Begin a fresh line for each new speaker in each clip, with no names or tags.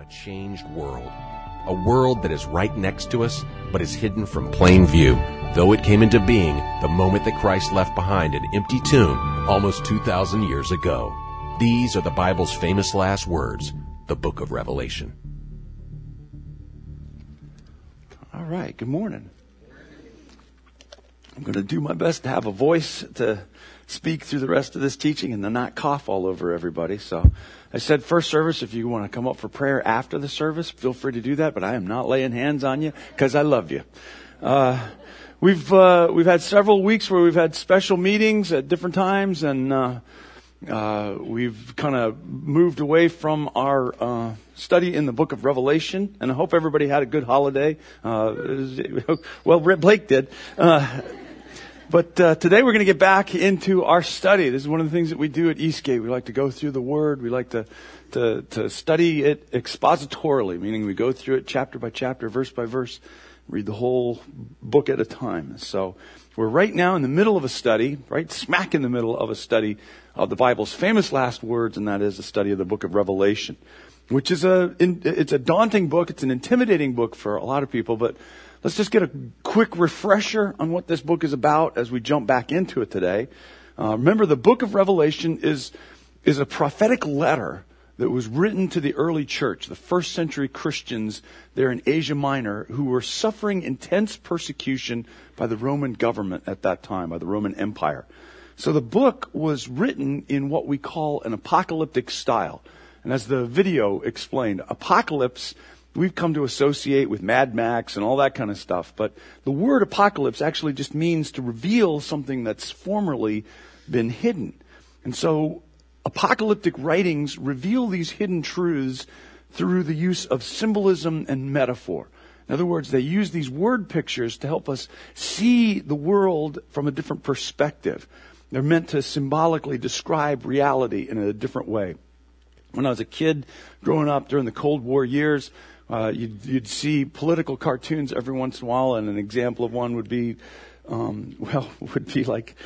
a changed world. A world that is right next to us, but is hidden from plain view, though it came into being the moment that Christ left behind an empty tomb almost 2,000 years ago. These are the Bible's famous last words, the book of Revelation.
All right, good morning. I'm going to do my best to have a voice to speak through the rest of this teaching and to not cough all over everybody. So I said first service, if you want to come up for prayer after the service, feel free to do that, but I am not laying hands on you because I love you. We've had several weeks where we've had special meetings at different times, and we've kind of moved away from our study in the book of Revelation, and I hope everybody had a good holiday. Well, Blake did. But today we're going to get back into our study. This is one of the things that we do at Eastgate. We like to go through the Word. We like to study it expositorily, meaning we go through it chapter by chapter, verse by verse, read the whole book at a time. So we're right now in the middle of a study, right smack in the middle of a study of the Bible's famous last words, and that is the study of the book of Revelation, which is it's a daunting book. It's an intimidating book for a lot of people, but let's just get a quick refresher on what this book is about as we jump back into it today. Remember, the book of Revelation is a prophetic letter that was written to the early church, the first century Christians there in Asia Minor, who were suffering intense persecution by the Roman government at that time, by the Roman Empire. So the book was written in what we call an apocalyptic style. And as the video explained, apocalypse we've come to associate with Mad Max and all that kind of stuff. But the word apocalypse actually just means to reveal something that's formerly been hidden. And so apocalyptic writings reveal these hidden truths through the use of symbolism and metaphor. In other words, they use these word pictures to help us see the world from a different perspective. They're meant to symbolically describe reality in a different way. When I was a kid growing up during the Cold War years, you'd see political cartoons every once in a while, and an example of one would be like,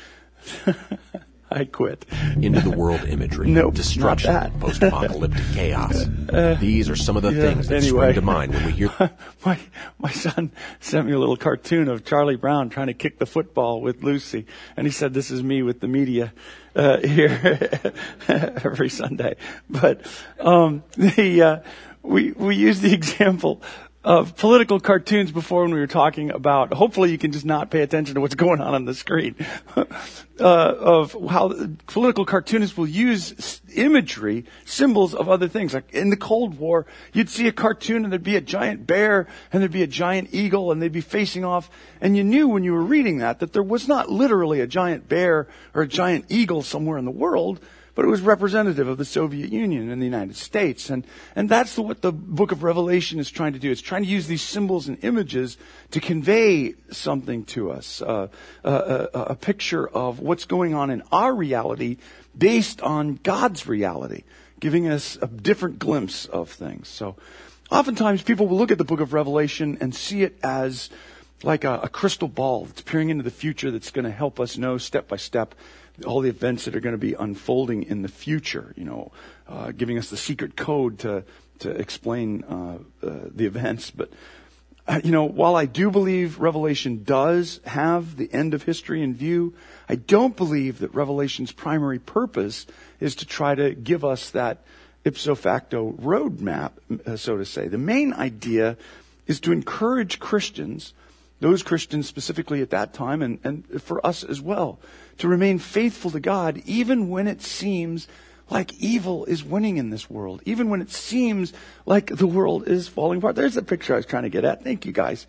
I quit.
Into the world imagery,
nope,
destruction,
not that.
post-apocalyptic chaos. These are some of the things that spring to mind when we hear.
My son sent me a little cartoon of Charlie Brown trying to kick the football with Lucy, and he said, "This is me with the media here every Sunday." But we use the example of political cartoons before when we were talking about, hopefully you can just not pay attention to what's going on the screen, of how political cartoonists will use imagery, symbols of other things. Like in the Cold War, you'd see a cartoon and there'd be a giant bear and there'd be a giant eagle and they'd be facing off. And you knew when you were reading that there was not literally a giant bear or a giant eagle somewhere in the world, but it was representative of the Soviet Union and the United States. And that's what the book of Revelation is trying to do. It's trying to use these symbols and images to convey something to us, a picture of what's going on in our reality based on God's reality, giving us a different glimpse of things. So oftentimes people will look at the book of Revelation and see it as like a crystal ball that's peering into the future that's going to help us know step by step all the events that are going to be unfolding in the future, giving us the secret code to explain the events. But, while I do believe Revelation does have the end of history in view, I don't believe that Revelation's primary purpose is to try to give us that ipso facto roadmap, so to say. The main idea is to encourage Christians, those Christians specifically at that time, and for us as well, to remain faithful to God even when it seems like evil is winning in this world, even when it seems like the world is falling apart. There's the picture I was trying to get at. Thank you, guys.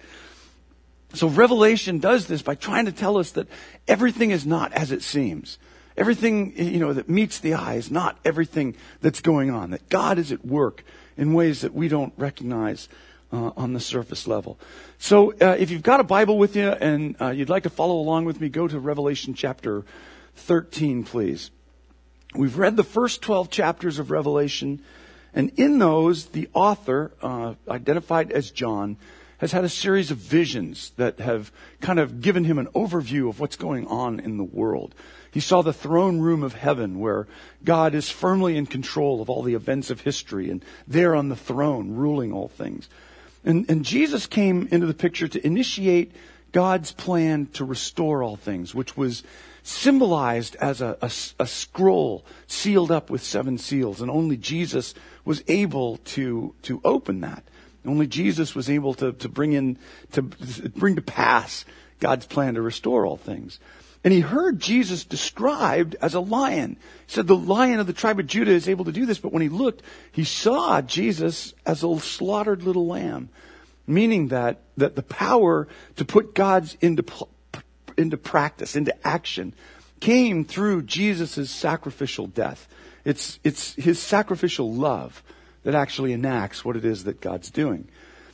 So Revelation does this by trying to tell us that everything is not as it seems. Everything, that meets the eye is not everything that's going on, that God is at work in ways that we don't recognize on the surface level. So if you've got a Bible with you and you'd like to follow along with me, go to Revelation chapter 13, please. We've read the first 12 chapters of Revelation, and in those, the author, identified as John, has had a series of visions that have kind of given him an overview of what's going on in the world. He saw the throne room of heaven where God is firmly in control of all the events of history and there on the throne ruling all things. And Jesus came into the picture to initiate God's plan to restore all things, which was symbolized as a scroll sealed up with 7 seals. And only Jesus was able to open that. Only Jesus was able to bring to pass God's plan to restore all things. And he heard Jesus described as a lion. He said the lion of the tribe of Judah is able to do this. But when he looked, he saw Jesus as a slaughtered little lamb, meaning that the power to put God's into practice, into action, came through Jesus' sacrificial death. It's his sacrificial love that actually enacts what it is that God's doing.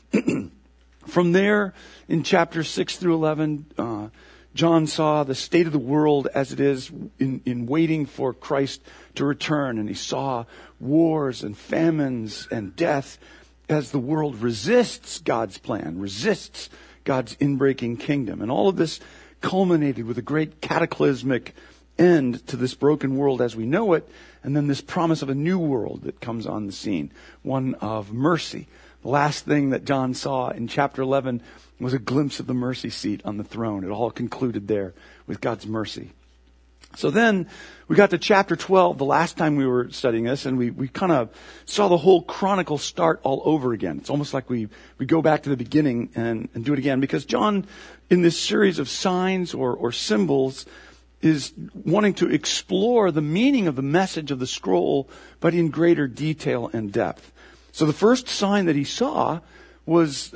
From there, in chapters 6 through 11, John saw the state of the world as it is in waiting for Christ to return. And he saw wars and famines and death as the world resists God's plan, resists God's inbreaking kingdom. And all of this culminated with a great cataclysmic end to this broken world as we know it, and then this promise of a new world that comes on the scene, one of mercy. The last thing that John saw in chapter 11 was a glimpse of the mercy seat on the throne. It all concluded there with God's mercy. So then we got to chapter 12 the last time we were studying this, and we kind of saw the whole chronicle start all over again. It's almost like we go back to the beginning and do it again, because John, in this series of signs or symbols, is wanting to explore the meaning of the message of the scroll, but in greater detail and depth. So the first sign that he saw was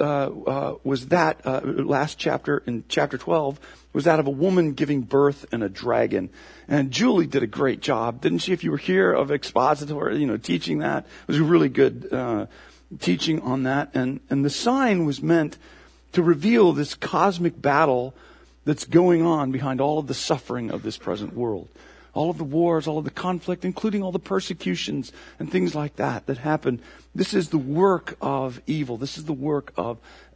that last chapter, in chapter 12, was that of a woman giving birth and a dragon. And Julie did a great job, didn't she? If you were here, of expository, teaching that. It was a really good teaching on that. And the sign was meant to reveal this cosmic battle that's going on behind all of the suffering of this present world. All of the wars, all of the conflict, including all the persecutions and things like that happen. This is the work of evil. This is the work of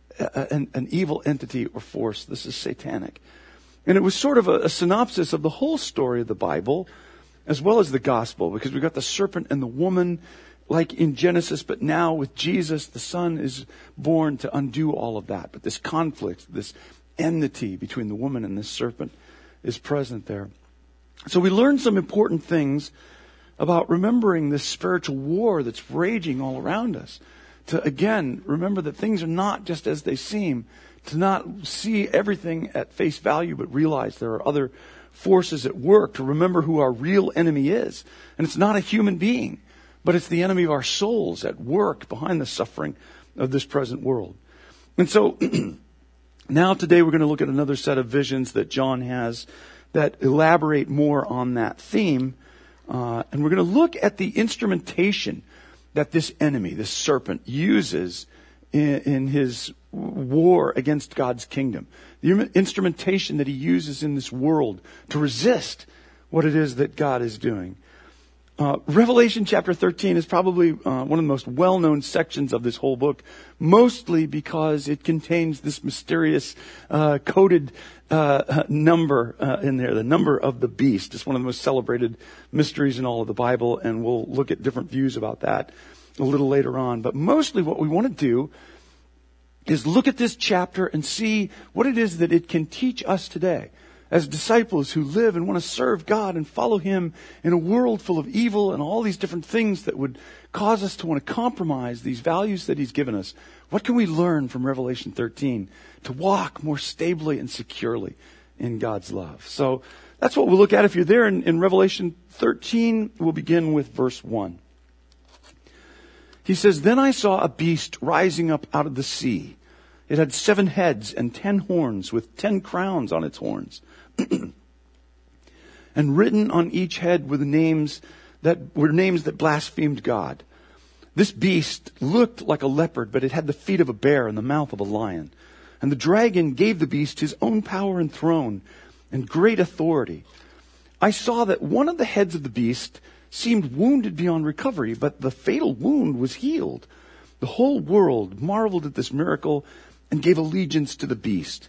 an evil entity or force. This is satanic. And it was sort of a synopsis of the whole story of the Bible, as well as the gospel, because we've got the serpent and the woman, like in Genesis, but now with Jesus, the Son is born to undo all of that. But this conflict, this enmity between the woman and this serpent is present there. So we learned some important things about remembering this spiritual war that's raging all around us. To, again, remember that things are not just as they seem. To not see everything at face value, but realize there are other forces at work. To remember who our real enemy is. And it's not a human being, but it's the enemy of our souls at work behind the suffering of this present world. And so now today we're going to look at another set of visions that John has that elaborate more on that theme. And we're going to look at the instrumentation that this enemy, this serpent, uses in his war against God's kingdom. The instrumentation that he uses in this world to resist what it is that God is doing. Revelation chapter 13 is probably one of the most well-known sections of this whole book, mostly because it contains this mysterious coded number in there, the number of the beast. It's one of the most celebrated mysteries in all of the Bible, and we'll look at different views about that a little later on. But mostly what we want to do is look at this chapter and see what it is that it can teach us today as disciples who live and want to serve God and follow Him in a world full of evil and all these different things that would cause us to want to compromise these values that He's given us. What can we learn from Revelation 13 to walk more stably and securely in God's love? So that's what we'll look at. If you're there in Revelation 13, we'll begin with verse 1. He says, "Then I saw a beast rising up out of the sea. It had 7 heads and 10 horns, with 10 crowns on its horns. And written on each head were names that blasphemed God. This beast looked like a leopard, but it had the feet of a bear and the mouth of a lion. And the dragon gave the beast his own power and throne and great authority. I saw that one of the heads of the beast seemed wounded beyond recovery, but the fatal wound was healed. The whole world marveled at this miracle and gave allegiance to the beast.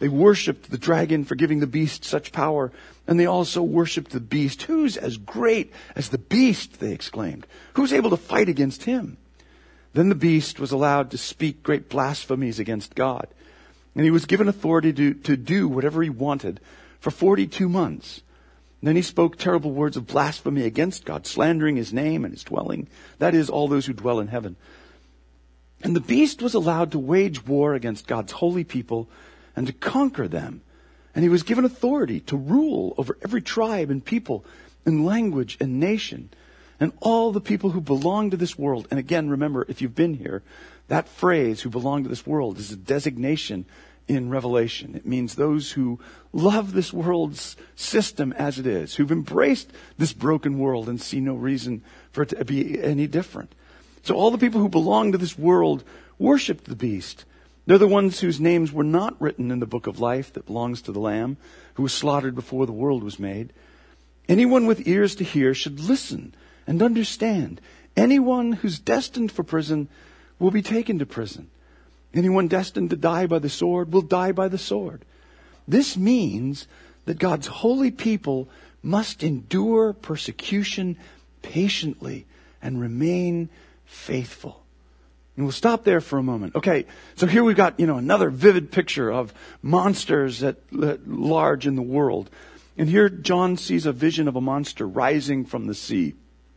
They worshipped the dragon for giving the beast such power, and they also worshipped the beast. Who's as great as the beast, they exclaimed. Who's able to fight against him? Then the beast was allowed to speak great blasphemies against God. And he was given authority to do whatever he wanted for 42 months. And then he spoke terrible words of blasphemy against God, slandering his name and his dwelling. That is, all those who dwell in heaven. And the beast was allowed to wage war against God's holy people and to conquer them. And he was given authority to rule over every tribe and people and language and nation and all the people who belong to this world. And again, remember, if you've been here, that phrase, who belong to this world, is a designation in Revelation. It means those who love this world's system as it is, who've embraced this broken world and see no reason for it to be any different. So all the people who belong to this world worshiped the beast. They're the ones whose names were not written in the book of life that belongs to the Lamb, who was slaughtered before the world was made. Anyone with ears to hear should listen and understand. Anyone who's destined for prison will be taken to prison. Anyone destined to die by the sword will die by the sword. This means that God's holy people must endure persecution patiently and remain faithful. And we'll stop there for a moment. Okay, so here we've got, another vivid picture of monsters at large in the world. And here John sees a vision of a monster rising from the sea.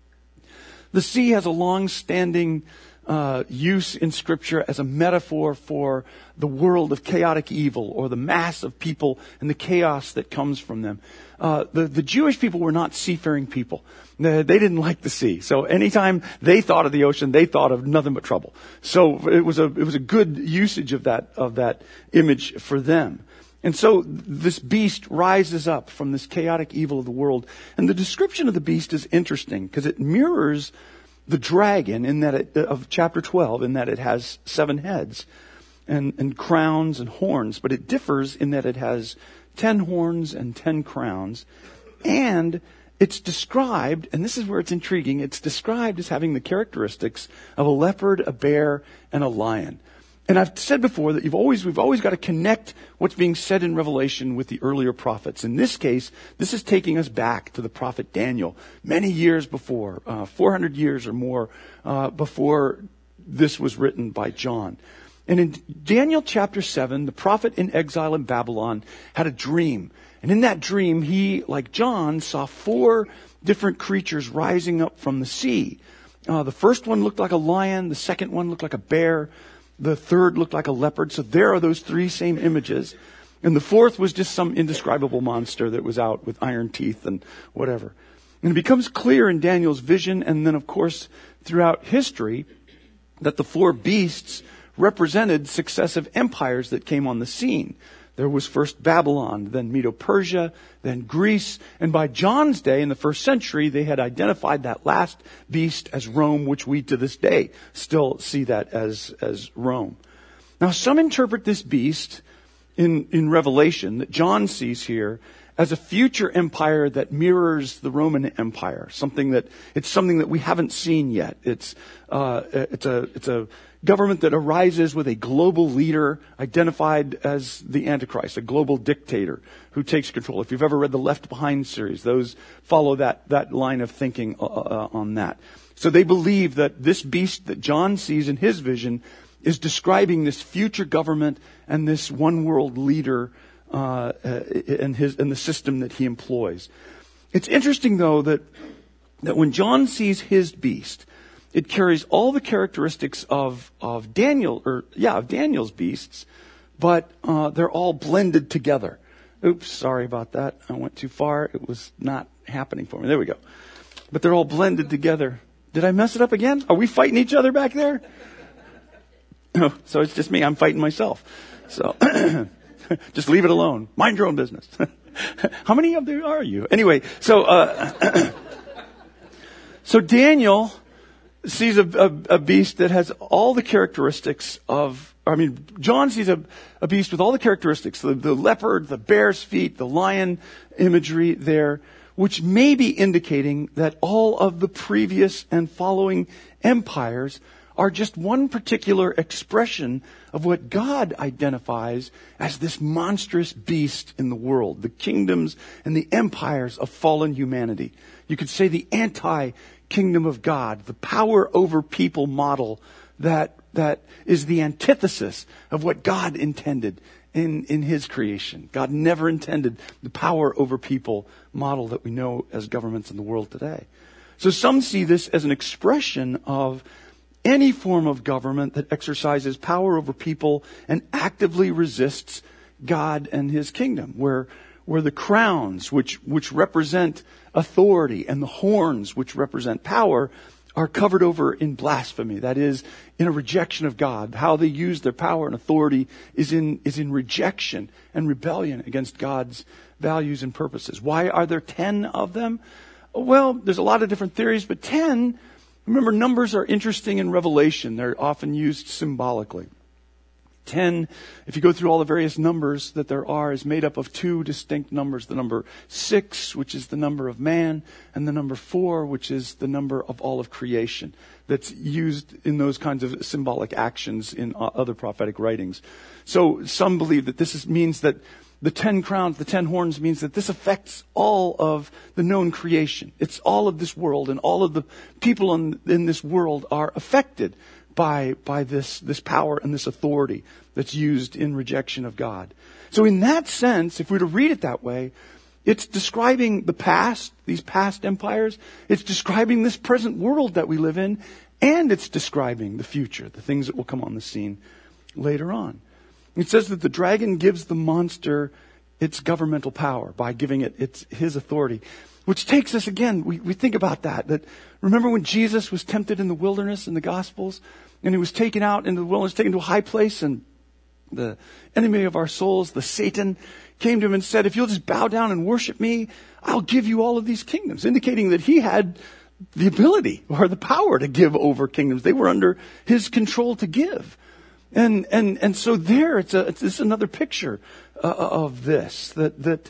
The sea has a long-standing use in Scripture as a metaphor for the world of chaotic evil, or the mass of people and the chaos that comes from them. The Jewish people were not seafaring people. They didn't like the sea. So anytime they thought of the ocean, they thought of nothing but trouble. So it was a good usage of that image for them. And so this beast rises up from this chaotic evil of the world. And the description of the beast is interesting because it mirrors the dragon of chapter 12, in that it has 7 heads and crowns and horns, but it differs in that it has 10 horns and 10 crowns. And it's described, and this is where it's intriguing, it's described as having the characteristics of a leopard, a bear, and a lion. And I've said before that we've always got to connect what's being said in Revelation with the earlier prophets. In this case, this is taking us back to the prophet Daniel, many years before, 400 years or more before this was written by John. And in Daniel chapter 7, the prophet in exile in Babylon had a dream. And in that dream, he, like John, saw 4 different creatures rising up from the sea. The first one looked like a lion. The second one looked like a bear. The third looked like a leopard. So there are those 3 same images. And the fourth was just some indescribable monster that was out with iron teeth and whatever. And it becomes clear in Daniel's vision, and then of course throughout history, that the 4 beasts represented successive empires that came on the scene. There was first Babylon, then Medo-Persia, then Greece. And by John's day, in the 1st century, they had identified that last beast as Rome, which we to this day still see that as Rome. Now, some interpret this beast in Revelation that John sees here as a future empire that mirrors the Roman Empire. Something that we haven't seen yet. It's a government that arises with a global leader identified as the Antichrist, a global dictator who takes control. If you've ever read the Left Behind series, those follow that line of thinking on that. So they believe that this beast that John sees in his vision is describing this future government and this one world leader and the system that he employs. It's interesting, though, that when John sees his beast, it carries all the characteristics of Daniel's beasts, but they're all blended together. Oops, sorry about that. I went too far. It was not happening for me. There we go. But they're all blended together. Did I mess it up again? Are we fighting each other back there? Oh, so it's just me. I'm fighting myself. So just leave it alone. Mind your own business. How many of there are you? Anyway, so so Daniel sees a beast that has all the characteristics John sees a beast with all the characteristics, the leopard, the bear's feet, the lion imagery there, which may be indicating that all of the previous and following empires are just one particular expression of what God identifies as this monstrous beast in the world, the kingdoms and the empires of fallen humanity. You could say the anti-kingdom of God, the power over people model that is the antithesis of what God intended in his creation. God never intended the power over people model that we know as governments in the world today. So some see this as an expression of any form of government that exercises power over people and actively resists God and his kingdom, where the crowns, which represent authority, and the horns, which represent power, are covered over in blasphemy. That is, in a rejection of God. How they use their power and authority is in rejection and rebellion against God's values and purposes. Why are there 10 of them? Well, there's a lot of different theories, but 10, remember, numbers are interesting in Revelation. They're often used symbolically. 10, if you go through all the various numbers that there are, is made up of two distinct numbers. The number 6, which is the number of man, and the number 4, which is the number of all of creation. That's used in those kinds of symbolic actions in other prophetic writings. So some believe that means that the 10 crowns, the 10 horns, means that this affects all of the known creation. It's all of this world, and all of the people in this world are affected by this power and this authority that's used in rejection of God. So in that sense, if we were to read it that way, it's describing the past, these past empires. It's describing this present world that we live in, and it's describing the future, the things that will come on the scene later on. It says that the dragon gives the monster its governmental power by giving it his authority. Which takes us again, we think about that remember when Jesus was tempted in the wilderness in the Gospels, and he was taken out into the wilderness, taken to a high place, and the enemy of our souls, the Satan, came to him and said, if you'll just bow down and worship me, I'll give you all of these kingdoms, indicating that he had the ability or the power to give over kingdoms. They were under his control to give. And so there, it's another picture of this, that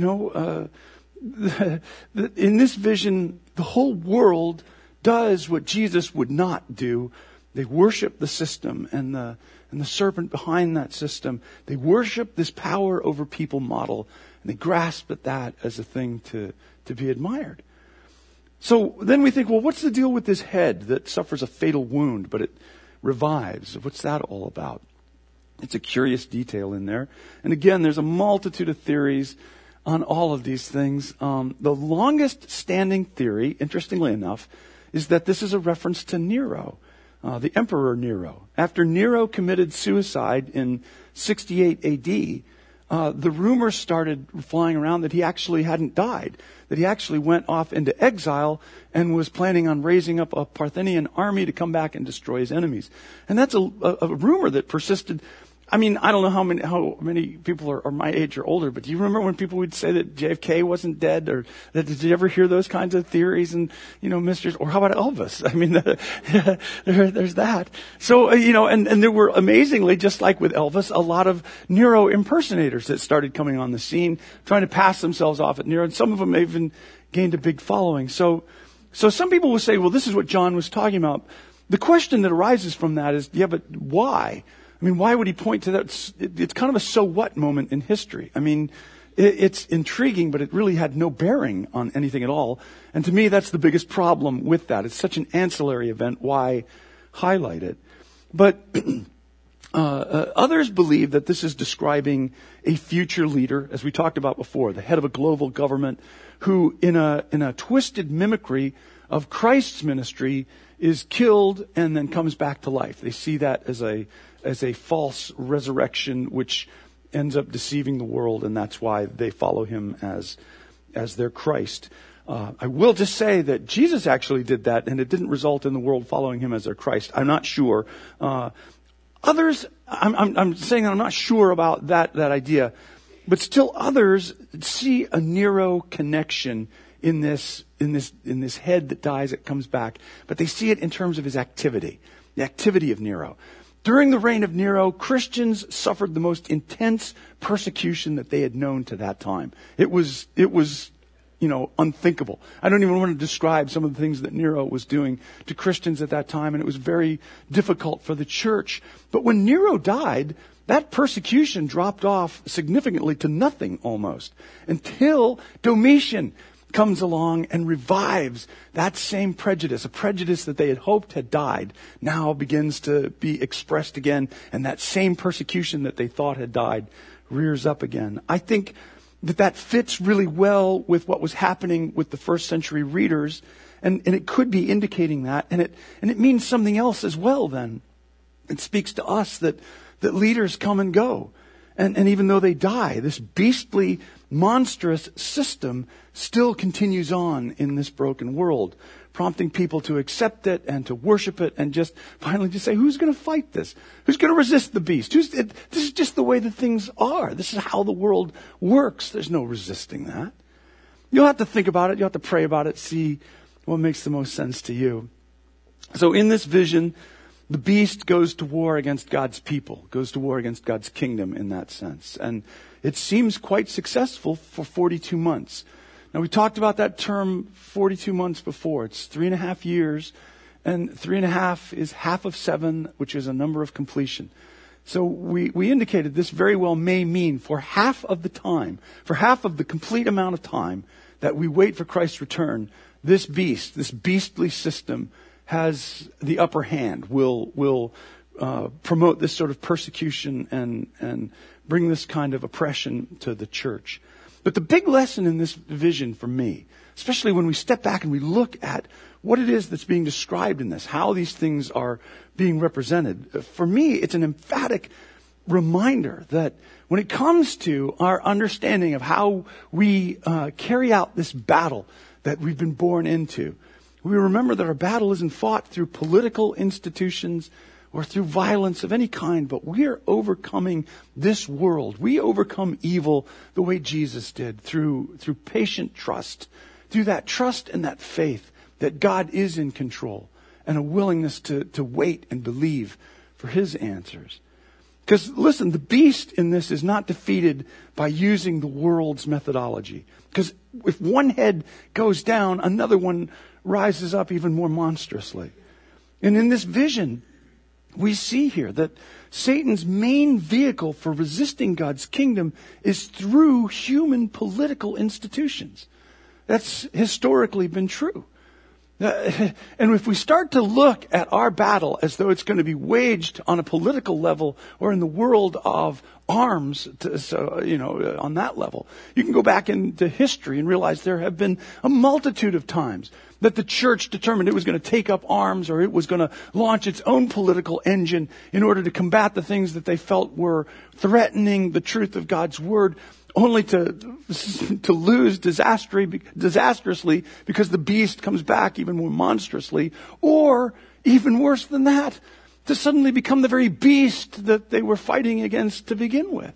in this vision, the whole world does what Jesus would not do. They worship the system and the serpent behind that system. They worship this power over people model, and they grasp at that as a thing to be admired. So then we think, well, what's the deal with this head that suffers a fatal wound, but it revives? What's that all about? It's a curious detail in there. And again, there's a multitude of theories on all of these things. The longest standing theory, interestingly enough, is that this is a reference to Nero, the Emperor Nero. After Nero committed suicide in 68 AD, the rumors started flying around that he actually hadn't died, that he actually went off into exile and was planning on raising up a Parthian army to come back and destroy his enemies. And that's a rumor that persisted. I mean, I don't know how many people are my age or older, but do you remember when people would say that JFK wasn't dead, or did you ever hear those kinds of theories and, mysteries? Or how about Elvis? I mean, there's that. So, and there were amazingly, just like with Elvis, a lot of Nero impersonators that started coming on the scene, trying to pass themselves off at Nero, and some of them even gained a big following. So some people will say, well, this is what John was talking about. The question that arises from that is, yeah, but why? I mean, why would he point to that? It's kind of a so what moment in history. I mean, it's intriguing, but it really had no bearing on anything at all. And to me, that's the biggest problem with that. It's such an ancillary event. Why highlight it? But others believe that this is describing a future leader, as we talked about before, the head of a global government, who in a twisted mimicry of Christ's ministry is killed and then comes back to life. They see that as a false resurrection, which ends up deceiving the world, and that's why they follow him as their Christ. I will just say that Jesus actually did that, and it didn't result in the world following him as their Christ. I'm not sure. Others, I'm saying I'm not sure about that idea, but still others see a Nero connection in this head that dies, it comes back, but they see it in terms of his activity, the activity of Nero. During the reign of Nero, Christians suffered the most intense persecution that they had known to that time. It was unthinkable. I don't even want to describe some of the things that Nero was doing to Christians at that time, and it was very difficult for the church. But when Nero died, that persecution dropped off significantly to nothing almost, until Domitian comes along and revives that same prejudice. A prejudice that they had hoped had died now begins to be expressed again, and that same persecution that they thought had died rears up again. I think that fits really well with what was happening with the first century readers, and it could be indicating that, and it means something else as well then. It speaks to us that leaders come and go, and even though they die, this beastly, monstrous system still continues on in this broken world, prompting people to accept it and to worship it and just finally just say, who's going to fight this? Who's going to resist the beast? This is just the way that things are. This is how the world works. There's no resisting that. You'll have to think about it. You'll have to pray about it, see what makes the most sense to you. So in this vision, the beast goes to war against God's people, goes to war against God's kingdom in that sense. And it seems quite successful for 42 months. Now, we talked about that term 42 months before. It's 3.5 years, and 3.5 is half of 7, which is a number of completion. So we indicated this very well may mean for half of the time, for half of the complete amount of time that we wait for Christ's return, this beastly system has the upper hand, will promote this sort of persecution and bring this kind of oppression to the church. But the big lesson in this vision for me, especially when we step back and we look at what it is that's being described in this, how these things are being represented, for me, it's an emphatic reminder that when it comes to our understanding of how we carry out this battle that we've been born into, we remember that our battle isn't fought through political institutions or through violence of any kind, but we are overcoming this world. We overcome evil the way Jesus did, through patient trust, through that trust and that faith that God is in control, and a willingness to wait and believe for His answers. Because listen, the beast in this is not defeated by using the world's methodology. Because if one head goes down, another one rises up even more monstrously. And in this vision, we see here that Satan's main vehicle for resisting God's kingdom is through human political institutions. That's historically been true. And if we start to look at our battle as though it's going to be waged on a political level or in the world of arms, on that level, you can go back into history and realize there have been a multitude of times that the church determined it was going to take up arms or it was going to launch its own political engine in order to combat the things that they felt were threatening the truth of God's word, only to lose disastrously because the beast comes back even more monstrously, or even worse than that, to suddenly become the very beast that they were fighting against to begin with.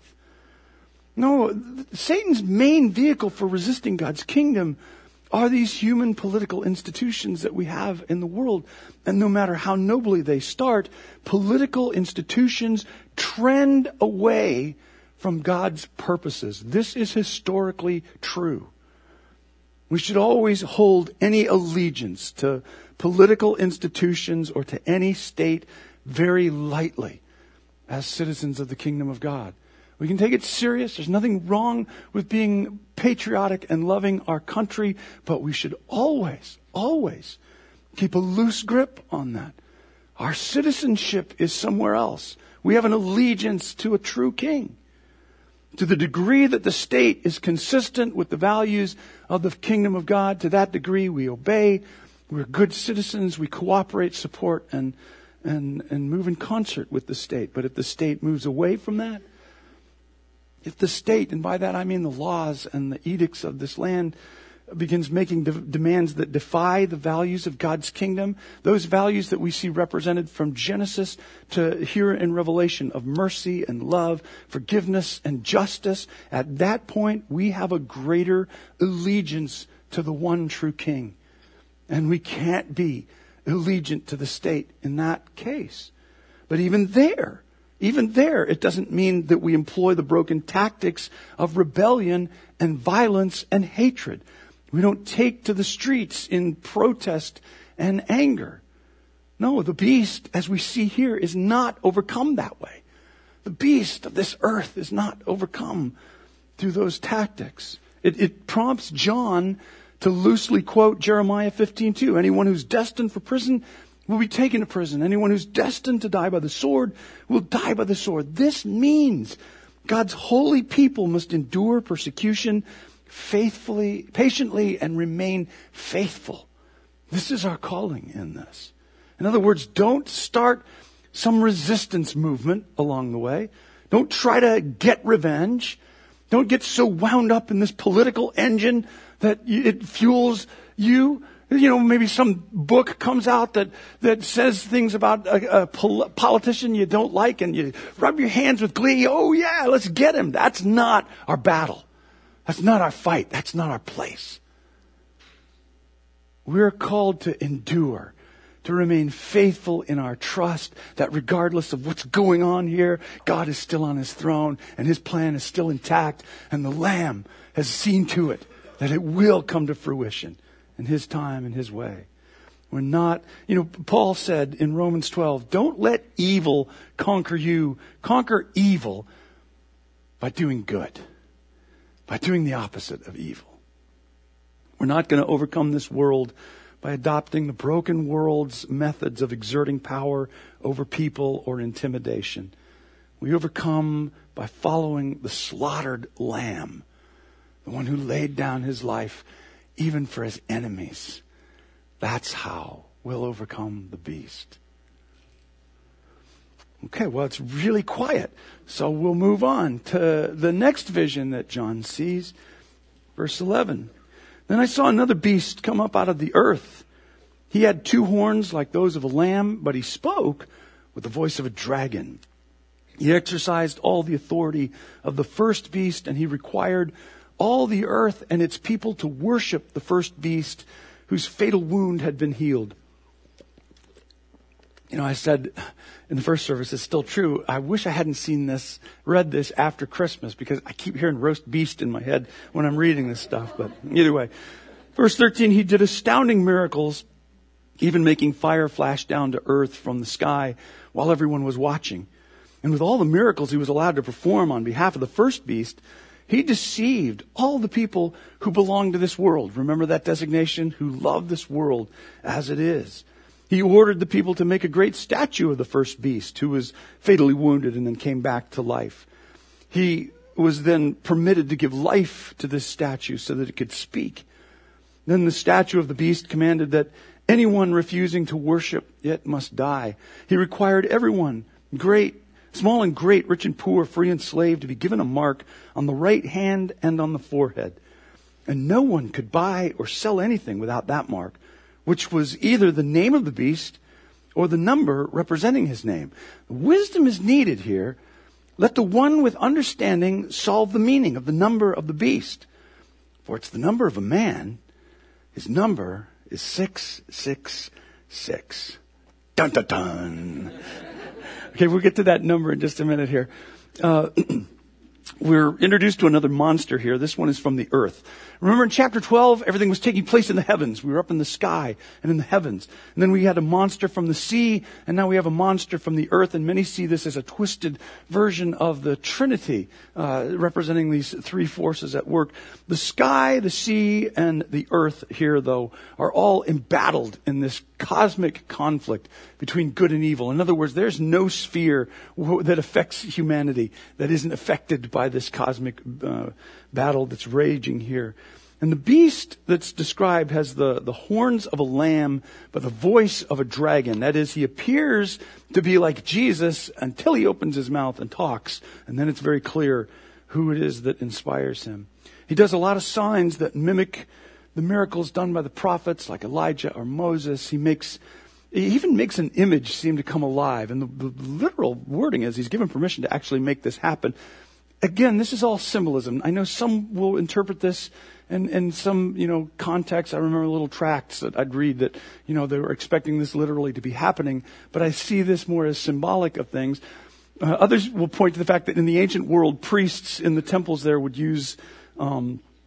No, Satan's main vehicle for resisting God's kingdom are these human political institutions that we have in the world. And no matter how nobly they start, political institutions trend away from God's purposes. This is historically true. We should always hold any allegiance to political institutions or to any state very lightly as citizens of the kingdom of God. We can take it serious. There's nothing wrong with being patriotic and loving our country, but we should always, always keep a loose grip on that. Our citizenship is somewhere else. We have an allegiance to a true king. To the degree that the state is consistent with the values of the kingdom of God, to that degree we obey. We're good citizens. We cooperate, support, and move in concert with the state. But if the state moves away from that, if the state, and by that I mean the laws and the edicts of this land, begins making demands that defy the values of God's kingdom, those values that we see represented from Genesis to here in Revelation of mercy and love, forgiveness and justice, at that point we have a greater allegiance to the one true king. And we can't be allegiant to the state in that case. But even there, it doesn't mean that we employ the broken tactics of rebellion and violence and hatred. We don't take to the streets in protest and anger. No, the beast, as we see here, is not overcome that way. The beast of this earth is not overcome through those tactics. It prompts John to loosely quote Jeremiah 15:2. Anyone who's destined for prison will be taken to prison. Anyone who's destined to die by the sword will die by the sword. This means God's holy people must endure persecution faithfully, patiently, and remain faithful. This is our calling in this. In other words, don't start some resistance movement along the way. Don't try to get revenge. Don't get so wound up in this political engine that it fuels you. You know, maybe some book comes out that says things about a politician you don't like, and you rub your hands with glee. Oh yeah, let's get him. That's not our battle. That's not our fight. That's not our place. We're called to endure, to remain faithful in our trust that regardless of what's going on here, God is still on his throne and his plan is still intact, and the Lamb has seen to it that it will come to fruition in his time and his way. We're not, Paul said in Romans 12, don't let evil conquer you. Conquer evil by doing good, by doing the opposite of evil. We're not going to overcome this world by adopting the broken world's methods of exerting power over people or intimidation. We overcome by following the slaughtered Lamb, the one who laid down his life even for his enemies. That's how we'll overcome the beast. Okay, well, it's really quiet, so we'll move on to the next vision that John sees. Verse 11. Then I saw another beast come up out of the earth. He had 2 horns like those of a lamb, but he spoke with the voice of a dragon. He exercised all the authority of the first beast, and he required all the earth and its people to worship the first beast whose fatal wound had been healed. I said in the first service, it's still true. I wish I hadn't read this after Christmas, because I keep hearing roast beast in my head when I'm reading this stuff. But either way, verse 13, he did astounding miracles, even making fire flash down to earth from the sky while everyone was watching. And with all the miracles he was allowed to perform on behalf of the first beast, he deceived all the people who belong to this world. Remember that designation? Who love this world as it is. He ordered the people to make a great statue of the first beast who was fatally wounded and then came back to life. He was then permitted to give life to this statue so that it could speak. Then the statue of the beast commanded that anyone refusing to worship it must die. He required everyone, small and great, rich and poor, free and slave, to be given a mark on the right hand and on the forehead. And no one could buy or sell anything without that mark, which was either the name of the beast or the number representing his name. Wisdom is needed here. Let the one with understanding solve the meaning of the number of the beast. For it's the number of a man. His number is 666. Dun, dun, dun. Okay, we'll get to that number in just a minute here. We're introduced to another monster here. This one is from the earth. Remember in chapter 12, everything was taking place in the heavens. We were up in the sky and in the heavens. And then we had a monster from the sea, and now we have a monster from the earth. And many see this as a twisted version of the Trinity, representing these 3 forces at work. The sky, the sea, and the earth here, though, are all embattled in this cosmic conflict between good and evil. In other words, there's no sphere that affects humanity that isn't affected by this cosmic battle that's raging here. And the beast that's described has the horns of a lamb, but the voice of a dragon. That is, he appears to be like Jesus until he opens his mouth and talks. And then it's very clear who it is that inspires him. He does a lot of signs that mimic the miracles done by the prophets like Elijah or Moses. He even makes an image seem to come alive. And the literal wording is he's given permission to actually make this happen. Again, this is all symbolism. I know some will interpret this in some, context. I remember little tracts that I'd read that, they were expecting this literally to be happening. But I see this more as symbolic of things. Others will point to the fact that in the ancient world, priests in the temples there would use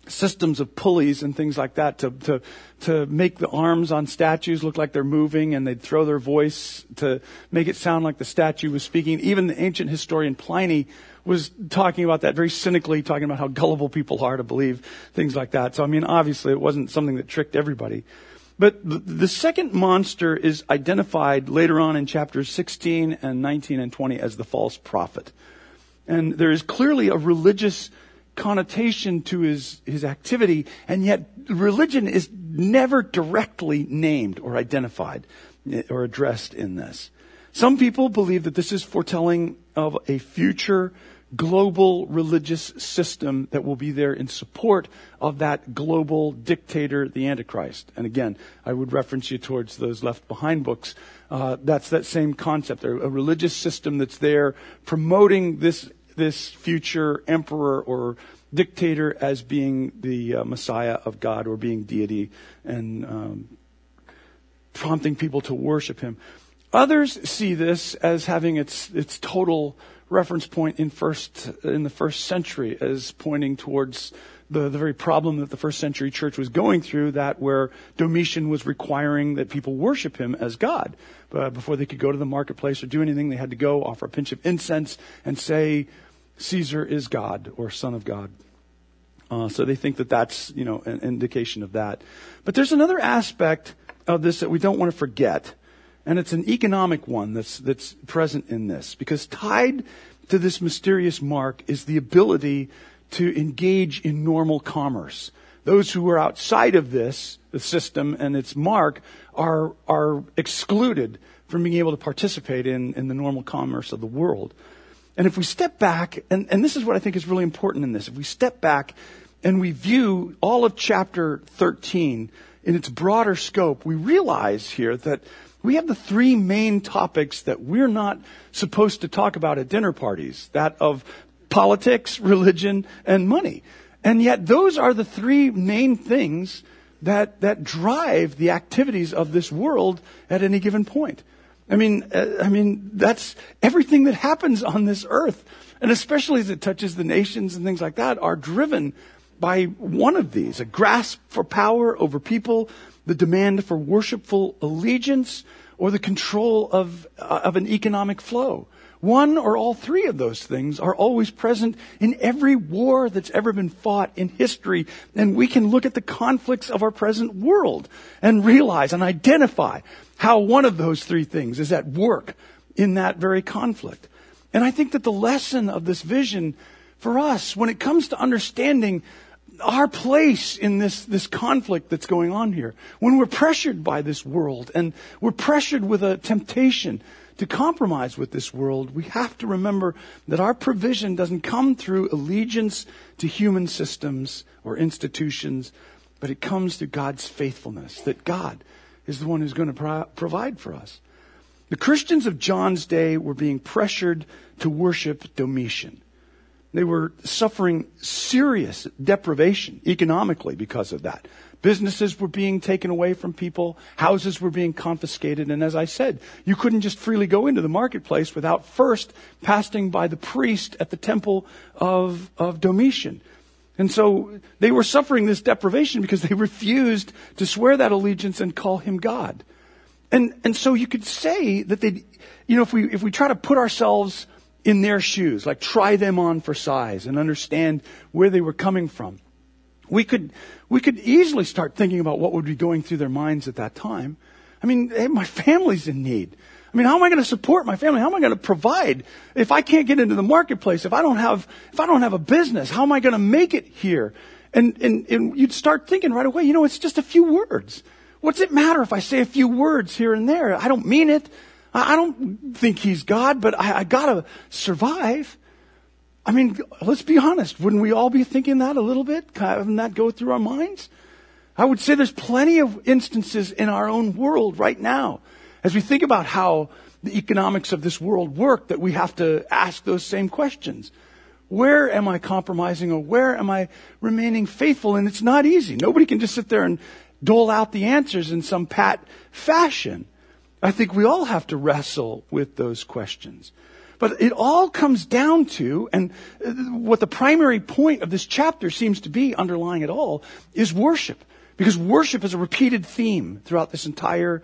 systems of pulleys and things like that to make the arms on statues look like they're moving, and they'd throw their voice to make it sound like the statue was speaking. Even the ancient historian Pliny was talking about that very cynically, talking about how gullible people are to believe things like that. So, I mean, obviously it wasn't something that tricked everybody. But the second monster is identified later on in chapters 16 and 19 and 20 as the false prophet. And there is clearly a religious connotation to his activity, and yet religion is never directly named or identified or addressed in this. Some people believe that this is foretelling of a future global religious system that will be there in support of that global dictator, the Antichrist. And again, I would reference you towards those Left Behind books. That's that same concept. A religious system that's there promoting this future emperor or dictator as being the Messiah of God, or being deity, and prompting people to worship him. Others see this as having its total reference point in the first century, as pointing towards the very problem that the first century church was going through, that where Domitian was requiring that people worship him as God. Before they could go to the marketplace or do anything, they had to go offer a pinch of incense and say, Caesar is God, or Son of God. So they think that that's, an indication of that. But there's another aspect of this that we don't want to forget. And it's an economic one that's present in this. Because tied to this mysterious mark is the ability to engage in normal commerce. Those who are outside of this, the system and its mark, are excluded from being able to participate in the normal commerce of the world. And if we step back, and this is what I think is really important in this, if we step back and we view all of chapter 13 in its broader scope, we realize here that we have the three main topics that we're not supposed to talk about at dinner parties, that of politics, religion, and money. And yet those are the three main things that drive the activities of this world at any given point. I mean, that's everything that happens on this earth, and especially as it touches the nations and things like that, are driven by one of these: a grasp for power over people, the demand for worshipful allegiance, or the control of an economic flow. One or all three of those things are always present in every war that's ever been fought in history. And we can look at the conflicts of our present world and realize and identify how one of those three things is at work in that very conflict. And I think that the lesson of this vision for us, when it comes to understanding our place in this conflict that's going on here, when we're pressured by this world and we're pressured with a temptation to compromise with this world, we have to remember that our provision doesn't come through allegiance to human systems or institutions, but it comes through God's faithfulness, that God is the one who's going to provide for us. The Christians of John's day were being pressured to worship Domitian. They were suffering serious deprivation economically because of that. Businesses were being taken away from people. Houses were being confiscated. And as I said, you couldn't just freely go into the marketplace without first passing by the priest at the temple of Domitian. And so they were suffering this deprivation because they refused to swear that allegiance and call him God. And so you could say that they, if we try to put ourselves in their shoes, like try them on for size and understand where they were coming from, we could easily start thinking about what would be going through their minds at that time. I mean, hey, my family's in need. I mean, how am I going to support my family? How am I going to provide if I can't get into the marketplace? If I don't have a business, how am I going to make it here? And you'd start thinking right away, it's just a few words. What's it matter if I say a few words here and there? I don't mean it. I don't think he's God, but I gotta survive. I mean, let's be honest. Wouldn't we all be thinking that a little bit? Having that go through our minds? I would say there's plenty of instances in our own world right now, as we think about how the economics of this world work, that we have to ask those same questions. Where am I compromising, or where am I remaining faithful? And it's not easy. Nobody can just sit there and dole out the answers in some pat fashion. I think we all have to wrestle with those questions. But it all comes down to, and what the primary point of this chapter seems to be underlying it all, is worship. Because worship is a repeated theme throughout this entire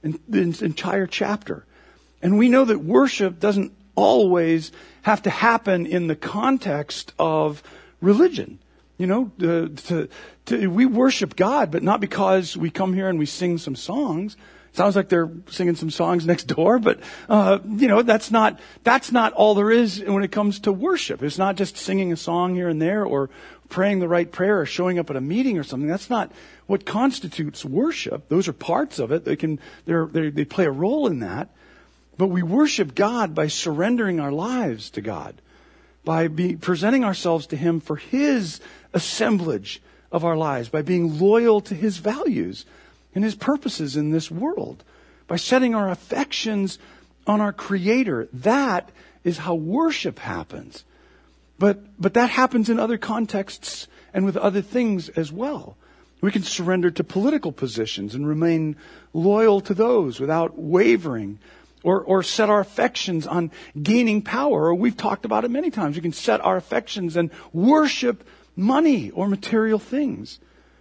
chapter. And we know that worship doesn't always have to happen in the context of religion. You know, we worship God, but not because we come here and we sing some songs. Sounds like they're singing some songs next door, but, you know, that's not all there is when it comes to worship. It's not just singing a song here and there or praying the right prayer or showing up at a meeting or something. That's not what constitutes worship. Those are parts of it. They play a role in that. But we worship God by surrendering our lives to God, by presenting ourselves to Him for His assemblage of our lives, by being loyal to His values and His purposes in this world, by setting our affections on our Creator. That is how worship happens. But that happens in other contexts and with other things as well. We can surrender to political positions and remain loyal to those without wavering, or set our affections on gaining power. Or we've talked about it many times. We can set our affections and worship money or material things.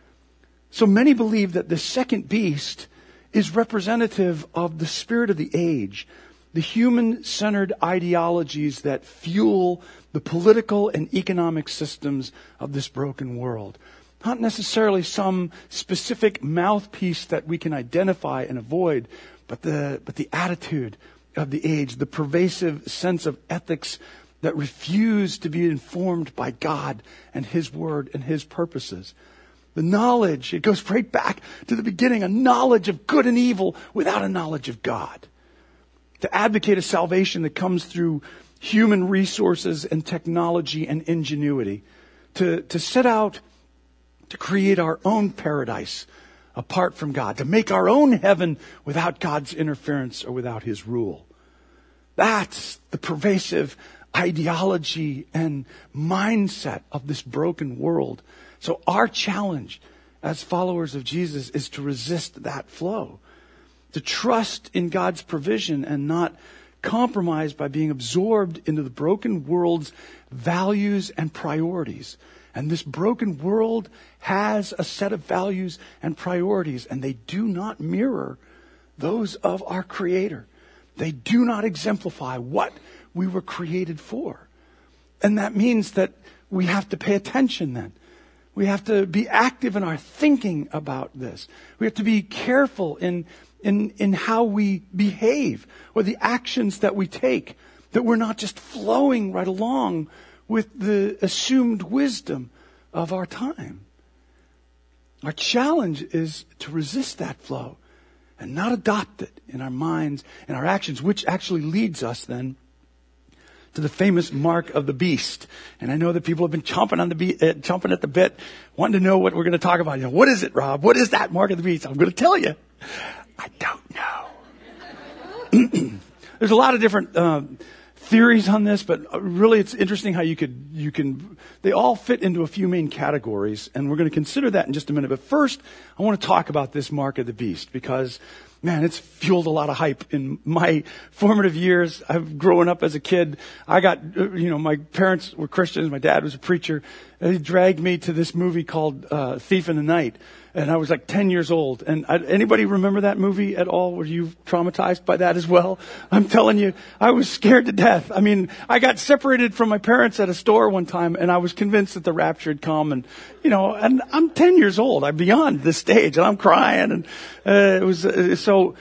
So many believe that the second beast is representative of the spirit of the age, the human-centered ideologies that fuel the political and economic systems of this broken world. Not necessarily some specific mouthpiece that we can identify and avoid, but the attitude of the age, the pervasive sense of ethics that refuse to be informed by God and His Word and His purposes. The knowledge, it goes right back to the beginning, a knowledge of good and evil without a knowledge of God. To advocate a salvation that comes through human resources and technology and ingenuity. To set out to create our own paradise apart from God. To make our own heaven without God's interference or without His rule. That's the pervasive ideology and mindset of this broken world. So our challenge as followers of Jesus is to resist that flow. To trust in God's provision and not compromise by being absorbed into the broken world's values and priorities. And this broken world has a set of values and priorities, and they do not mirror those of our Creator. They do not exemplify what we were created for. And that means that we have to pay attention then. We have to be active in our thinking about this. We have to be careful in how we behave or the actions that we take, that we're not just flowing right along with the assumed wisdom of our time. Our challenge is to resist that flow and not adopt it in our minds and our actions, which actually leads us then to the famous mark of the beast. And I know that people have been chomping at the bit, wanting to know what we're going to talk about. You know, what is it, Rob? What is that mark of the beast? I'm going to tell you. I don't know. There's a lot of different theories on this, but really it's interesting how they all fit into a few main categories, and we're going to consider that in just a minute. But first, I want to talk about this mark of the beast because, man, it's fueled a lot of hype in my formative years. I've grown up as a kid. My parents were Christians. My dad was a preacher. He dragged me to this movie called Thief in the Night. And I was like 10 years old. And anybody remember that movie at all? Were you traumatized by that as well? I'm telling you, I was scared to death. I mean, I got separated from my parents at a store one time, and I was convinced that the rapture had come. And, and I'm 10 years old. I'm beyond this stage, and I'm crying. And it was so.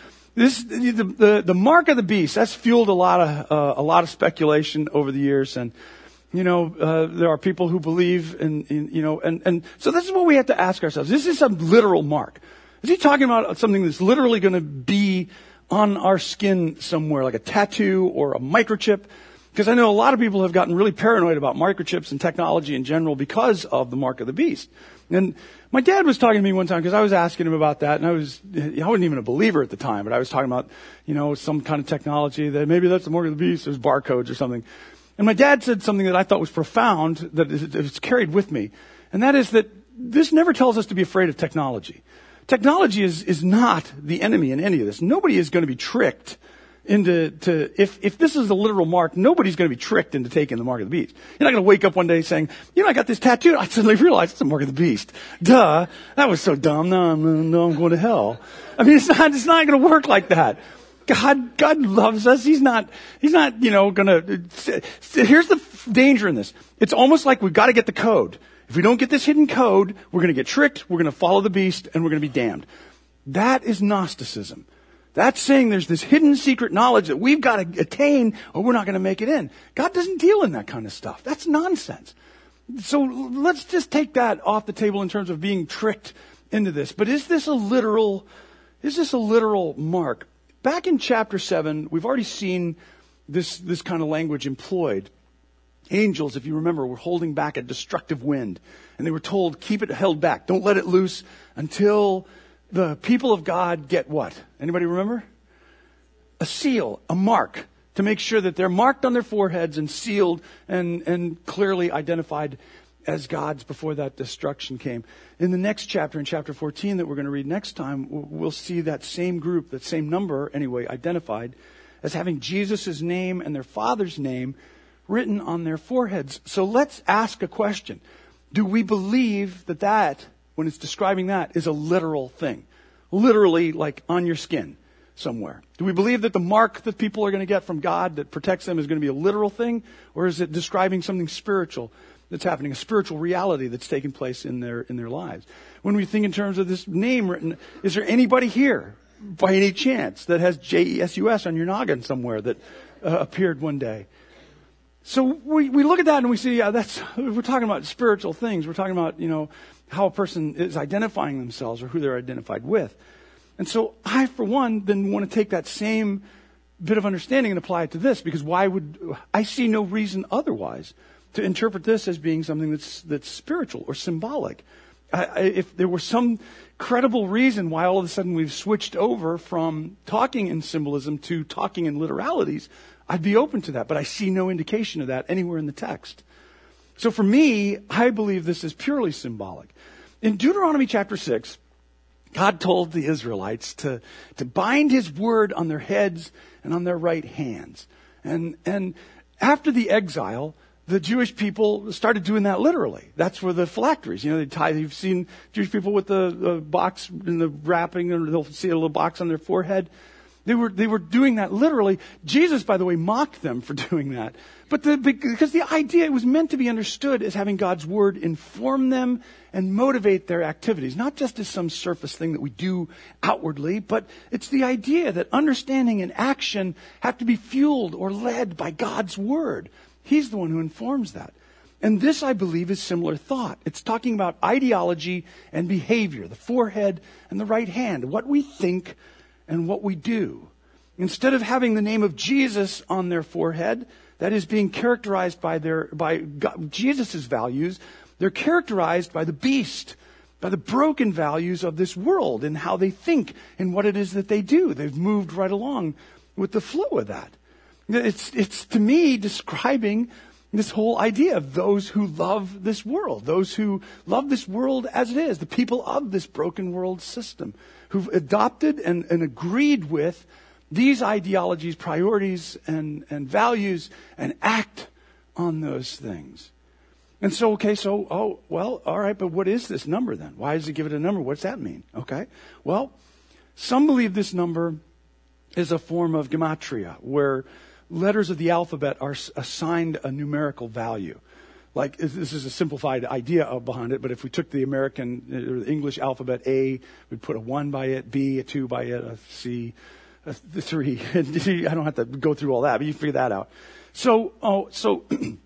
The mark of the beast, that's fueled a lot of speculation over the years. And there are people who believe and so this is what we have to ask ourselves. Is this a literal mark? Is he talking about something that's literally going to be on our skin somewhere, like a tattoo or a microchip? Because I know a lot of people have gotten really paranoid about microchips and technology in general because of the mark of the beast. And my dad was talking to me one time because I was asking him about that, and I wasn't even a believer at the time, but I was talking about, some kind of technology that maybe that's the mark of the beast. There's barcodes or something. And my dad said something that I thought was profound, that it's carried with me. And that is that this never tells us to be afraid of technology. Technology is not the enemy in any of this. Nobody is going to be tricked if this is a literal mark, nobody's going to be tricked into taking the mark of the beast. You're not going to wake up one day saying, I got this tattoo. I suddenly realized it's a mark of the beast. Duh. That was so dumb. No, I'm going to hell. I mean, it's not going to work like that. God loves us. He's not, going to, here's the danger in this. It's almost like we've got to get the code. If we don't get this hidden code, we're going to get tricked, we're going to follow the beast, and we're going to be damned. That is Gnosticism. That's saying there's this hidden secret knowledge that we've got to attain or we're not going to make it in. God doesn't deal in that kind of stuff. That's nonsense. So let's just take that off the table in terms of being tricked into this. But is this a literal mark? Back in chapter 7, we've already seen this kind of language employed. Angels, if you remember, were holding back a destructive wind. And they were told, keep it held back. Don't let it loose until the people of God get what? Anybody remember? A seal, a mark, to make sure that they're marked on their foreheads and sealed and clearly identified as God's before that destruction came. In the next chapter, in chapter 14 that we're going to read next time, we'll see that same group, that same number anyway, identified as having Jesus' name and their father's name written on their foreheads. So let's ask a question. Do we believe that, when it's describing that, is a literal thing? Literally, like on your skin somewhere. Do we believe that the mark that people are going to get from God that protects them is going to be a literal thing? Or is it describing something spiritual that's happening, a spiritual reality that's taking place in their lives? When we think in terms of this name written, is there anybody here, by any chance, that has Jesus on your noggin somewhere that appeared one day? So we look at that and we see, we're talking about spiritual things. We're talking about, how a person is identifying themselves or who they're identified with. And so I, for one, then want to take that same bit of understanding and apply it to this, because I see no reason otherwise to interpret this as being something that's spiritual or symbolic. If there were some credible reason why all of a sudden we've switched over from talking in symbolism to talking in literalities, I'd be open to that, but I see no indication of that anywhere in the text. So for me, I believe this is purely symbolic. In Deuteronomy chapter 6, God told the Israelites to bind his word on their heads and on their right hands. And after the exile, the Jewish people started doing that literally. That's where the phylacteries, you've seen Jewish people with the box in the wrapping, and they'll see a little box on their forehead. They were doing that literally. Jesus, by the way, mocked them for doing that. But because the idea, it was meant to be understood as having God's word inform them and motivate their activities. Not just as some surface thing that we do outwardly, but it's the idea that understanding and action have to be fueled or led by God's word. He's the one who informs that. And this, I believe, is similar thought. It's talking about ideology and behavior, the forehead and the right hand, what we think and what we do. Instead of having the name of Jesus on their forehead, that is being characterized by Jesus' values, they're characterized by the beast, by the broken values of this world and how they think and what it is that they do. They've moved right along with the flow of that. It's to me describing this whole idea of those who love this world, those who love this world as it is, the people of this broken world system, who've adopted and agreed with these ideologies, priorities, and values, and act on those things. And so, all right, but what is this number then? Why does it give it a number? What's that mean? Okay, well, some believe this number is a form of gematria, where letters of the alphabet are assigned a numerical value. Like, this is a simplified idea behind it, but if we took the American or the English alphabet, A, we'd put a 1 by it, B, a 2 by it, a C, a 3. I don't have to go through all that, but you figure that out. So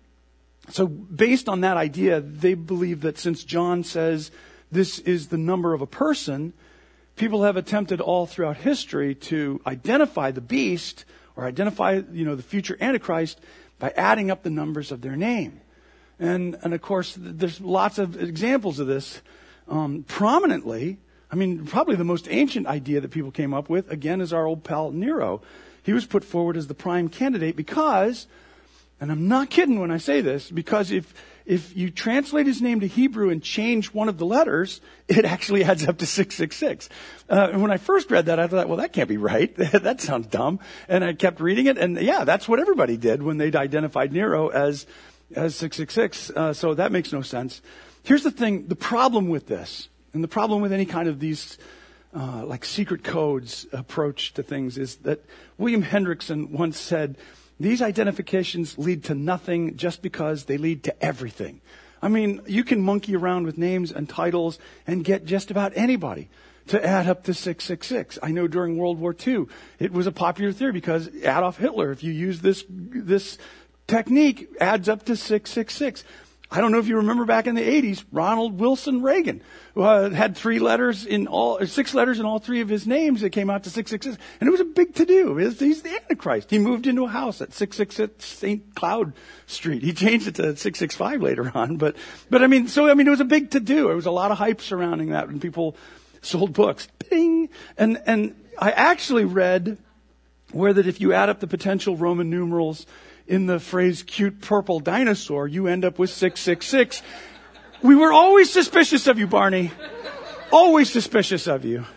based on that idea, they believe that since John says this is the number of a person, people have attempted all throughout history to identify the beast or identify, the future Antichrist by adding up the numbers of their name. And of course, there's lots of examples of this. Prominently, probably the most ancient idea that people came up with, again, is our old pal Nero. He was put forward as the prime candidate because, and I'm not kidding when I say this, because if if you translate his name to Hebrew and change one of the letters, it actually adds up to 666. And when I first read that, I thought, well, that can't be right. That sounds dumb. And I kept reading it, and yeah, that's what everybody did when they'd identified Nero as 666. So that makes no sense. Here's the thing, the problem with this, and the problem with any kind of these like secret codes approach to things, is that William Hendrickson once said, these identifications lead to nothing just because they lead to everything. I mean, you can monkey around with names and titles and get just about anybody to add up to 666. I know during World War II, it was a popular theory because Adolf Hitler, if you use this technique, adds up to 666. I don't know if you remember back in the 80s, Ronald Wilson Reagan had 6 letters in all 3 of his names that came out to 666. And it was a big to-do. He's the Antichrist. He moved into a house at 666 St. Cloud Street. He changed it to 665 later on. But I mean, it was a big to-do. There was a lot of hype surrounding that when people sold books. Bing! And I actually read where that if you add up the potential Roman numerals in the phrase cute purple dinosaur, you end up with 666. We were always suspicious of you, Barney. Always suspicious of you.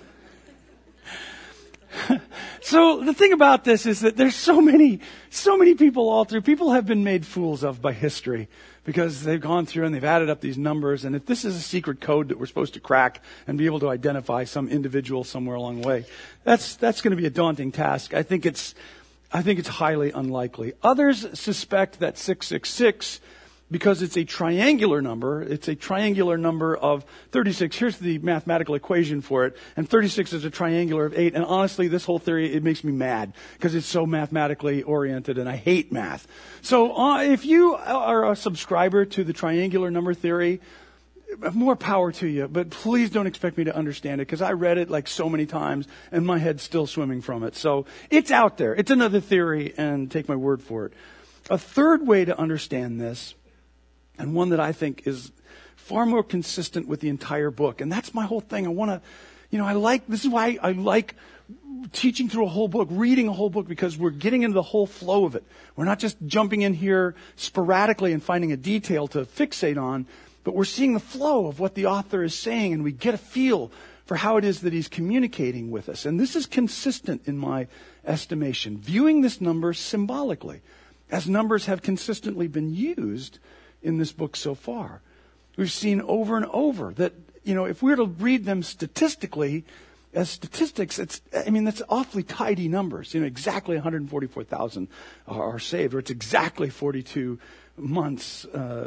So the thing about this is that there's so many people all through. People have been made fools of by history because they've gone through and they've added up these numbers. And if this is a secret code that we're supposed to crack and be able to identify some individual somewhere along the way, that's going to be a daunting task. I think it's highly unlikely. Others suspect that 666, because it's a triangular number of 36. Here's the mathematical equation for it. And 36 is a triangular of 8. And honestly, this whole theory, it makes me mad because it's so mathematically oriented and I hate math. So if you are a subscriber to the triangular number theory, more power to you, but please don't expect me to understand it because I read it like so many times and my head's still swimming from it. So it's out there. It's another theory and take my word for it. A third way to understand this, and one that I think is far more consistent with the entire book, and that's my whole thing. This is why I like teaching through a whole book, reading a whole book, because we're getting into the whole flow of it. We're not just jumping in here sporadically and finding a detail to fixate on, but we're seeing the flow of what the author is saying, and we get a feel for how it is that he's communicating with us. And this is consistent in my estimation, viewing this number symbolically, as numbers have consistently been used in this book so far. We've seen over and over that, if we were to read them statistically, as statistics, that's awfully tidy numbers. Exactly 144,000 are saved, or it's exactly 42 months.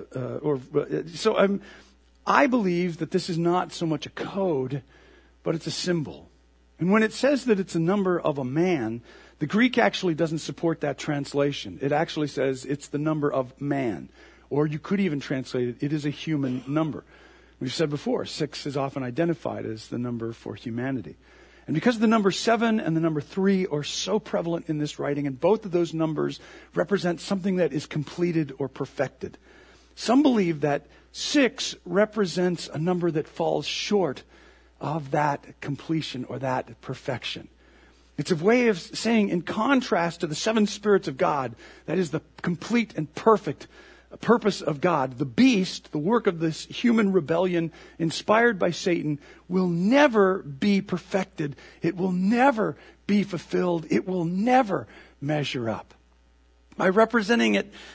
I believe that this is not so much a code, but it's a symbol. And when it says that it's a number of a man, the Greek actually doesn't support that translation. It actually says it's the number of man. Or you could even translate it, it is a human number. We've said before, 6 is often identified as the number for humanity. And because the number 7 and the number 3 are so prevalent in this writing, and both of those numbers represent something that is completed or perfected, some believe that 6 represents a number that falls short of that completion or that perfection. It's a way of saying, in contrast to the 7 spirits of God, that is the complete and perfect purpose of God, the beast, the work of this human rebellion inspired by Satan, will never be perfected. It will never be fulfilled. It will never measure up. By representing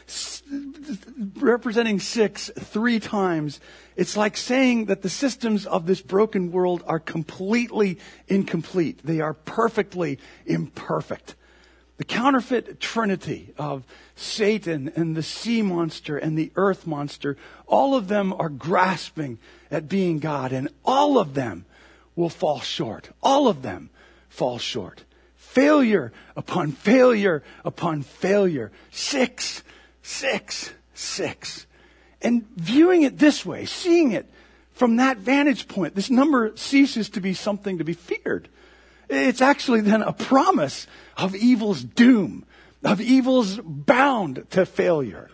6 3 times, it's like saying that the systems of this broken world are completely incomplete. They are perfectly imperfect. The counterfeit trinity of Satan and the sea monster and the earth monster, all of them are grasping at being God, and all of them will fall short. All of them fall short. Failure upon failure upon failure. 6, 6, 6. And viewing it this way, seeing it from that vantage point, this number ceases to be something to be feared. It's actually then a promise of evil's doom, of evil's bound to failure.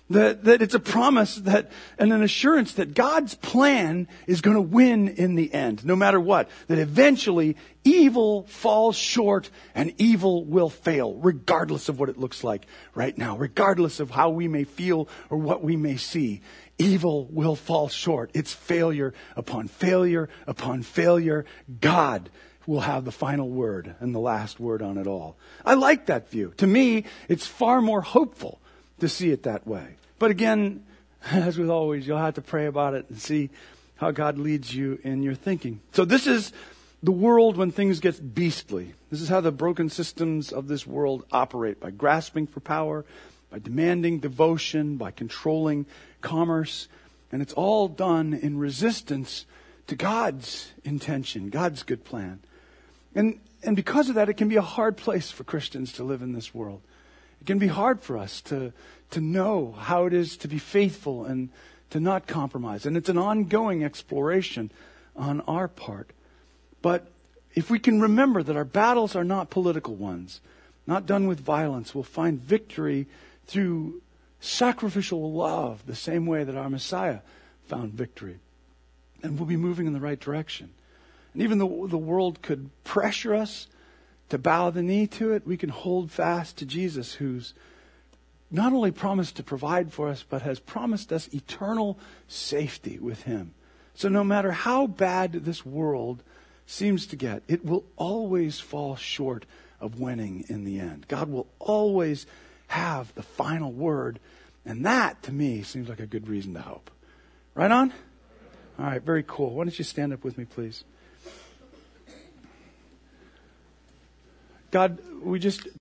That it's a promise and an assurance that God's plan is going to win in the end, no matter what. That eventually evil falls short and evil will fail, regardless of what it looks like right now, regardless of how we may feel or what we may see. Evil will fall short. It's failure upon failure upon failure. God will have the final word and the last word on it all. I like that view. To me, it's far more hopeful to see it that way. But again, as with always, you'll have to pray about it and see how God leads you in your thinking. So this is the world when things get beastly. This is how the broken systems of this world operate, by grasping for power, by demanding devotion, by controlling commerce. And it's all done in resistance to God's intention, God's good plan. And because of that, it can be a hard place for Christians to live in this world. It can be hard for us to know how it is to be faithful and to not compromise. And it's an ongoing exploration on our part. But if we can remember that our battles are not political ones, not done with violence, we'll find victory through sacrificial love, the same way that our Messiah found victory. And we'll be moving in the right direction. And even though the world could pressure us to bow the knee to it, we can hold fast to Jesus, who's not only promised to provide for us, but has promised us eternal safety with Him. So no matter how bad this world seems to get, it will always fall short of winning in the end. God will always have the final word. And that, to me, seems like a good reason to hope. Right on? All right, very cool. Why don't you stand up with me, please? God, we just